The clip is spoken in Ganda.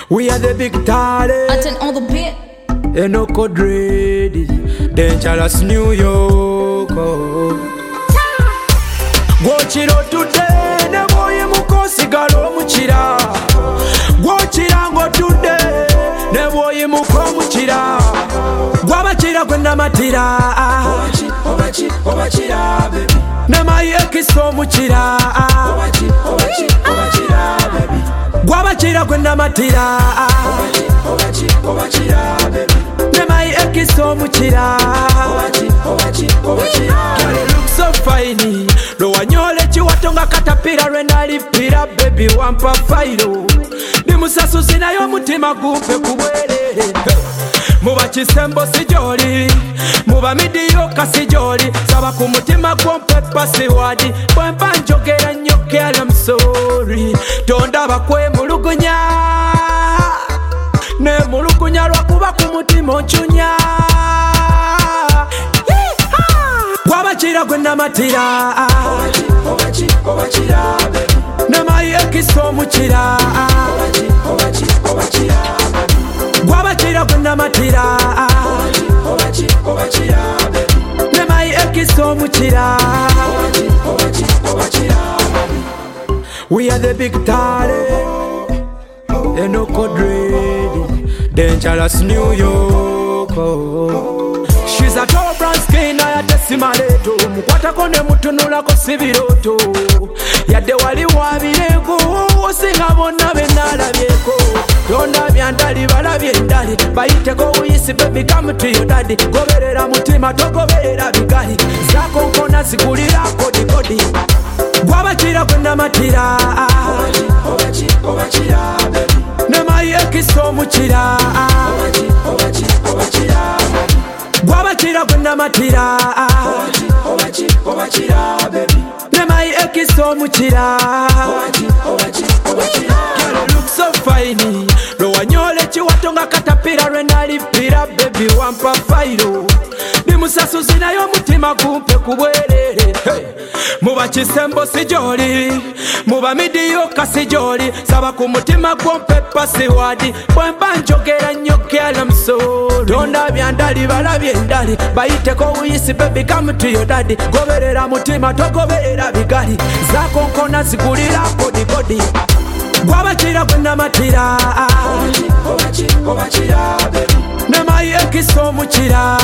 We are the big talent. Attend on the beat. Enoko Dready, Dangerous New York. Gwochiro today, ne boye mukosigalo muchira. Gwochira ngo today, ne boye mukomuchira. Gwabachira kwenda matira. Obachira baby. Ne maye kiso muchira. Obachira baby. Gwabachira kwenda matira. Obachira baby. Ne maye kiso muchira. Girl, you look so fine. Lo wanyole chiwatonga katapira renali pira baby wampa fairo. Ni musasu zinayo mutima gupe kubwele. Muba chisembo sijoli, muba midiyoka sijoli. Saba kumutima kwompe pasi wadi. Bwemba njogera nyoke I'm sorry. Tondaba kwe mulugunya. Ne mulugunya lwakuba kumutima onchunya. Gwabachira gwenda matira. Obachira baby. Ne maye kiso muchira. Obachira baby. Gwabachira kwenda matira. Obachira baby. Ne maye kiso muchira. We are the big talent. Enoko Dready, Dangerous New York. She's a tall brown skin, I had a simaleto. Mukwata kone mutunula ko sibiroto. Yadde wali wabireko, osinga bonna benala byeko. Tonda byandali balabye ndali, bayiteko uyisi baby come to your daddy. Goberera mutima togoberera bigali, zako nkona zigulira kodi. Gwabachira kwenda matira. Obachira baby. Ne maye kiso muchira. Obachira baby. Gwabachira kwenda matira. Obachira baby. Ne maye kiso muchira. Girl, you look so fine. Lo wanyole chiwatonga katapira renali pira baby wampa fairo. Ni musasu zinayo mutima kumpe kubwelele. Hey. Muba chisembo sijoli, muba midiyoka sijoli. Saba kumutima kwompe pasi wadi. Bwemba njogera nyoke I'm sorry. Tonda byandali balabye ndali, bayiteko uyisi baby come to your daddy. Goberera mutima togoberera bigali, zako nkona zigulira kodi. Gwabachira kwenda matira. Obachira baby. Ne maye kiso muchira.